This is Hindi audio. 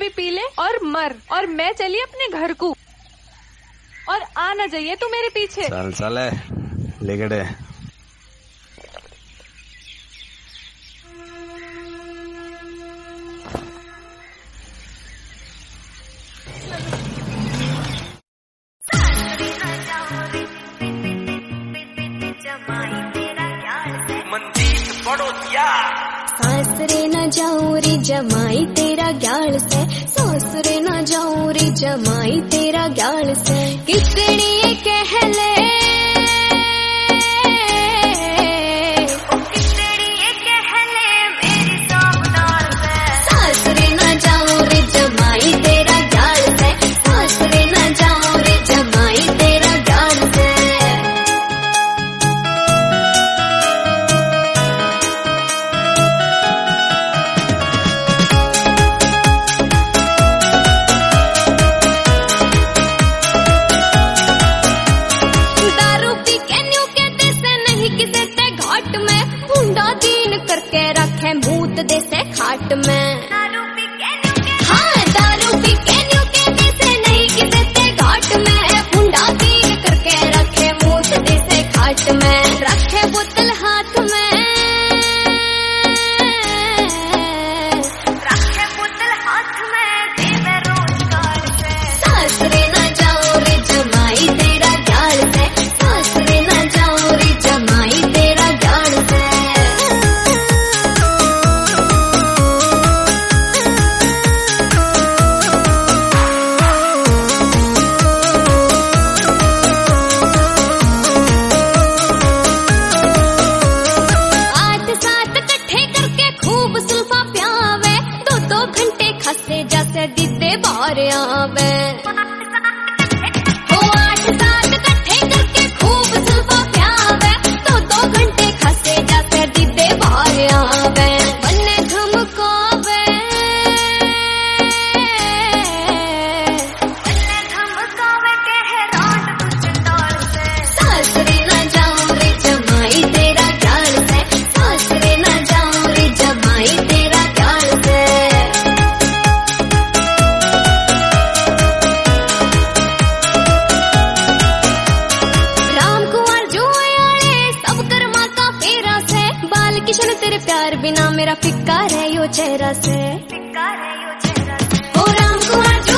भी पी ले और मर, और मैं चली अपने घर को, और आ ना जाइए तू मेरे पीछे। चल चल लेगड़े। सासरे न जाऊं रे जमाई तेरा ग्याल से, सासरे न जाऊं रे जमाई तेरा ग्याल से। कितनी कह ले मेरी सावधान से, सासरे न जाऊं रे जमाई तेरा ग्याल से, सासरे न जाऊं रे जमाई तेरा ग्याल से। भूत देसे खाट में, हाँ दारू पी के न्यू के देसे नहीं किसे ते घाट में, मुंडा दीन करके रखे भूत देसे खाट में, रखे बोतल हाथ में, रखे बोतल हाथ में, देवे रोजगार से। सासरे न जाओ रे जमाई तेरा ग्याल से, सासरे न जाओ रे जमाई तेरा ग्याल से। दीदे बार आवे हो 8 साल इकट्ठे करके खूब सुल्फा प्यावे, 2 घंटे खसे जाते दीदे बार आवे। बन्ने धमकावे कह रात तुझ डाल से, सासरे न जाऊं रे जमाई तेरा ग्याल से, सासरे न जाऊं रे जमाई तेरा ग्याल से। किशन तेरे प्यार बिना मेरा फिक्का है यो चेहरा से, फिक्का है यो चेहरा से। ओ राम कुमार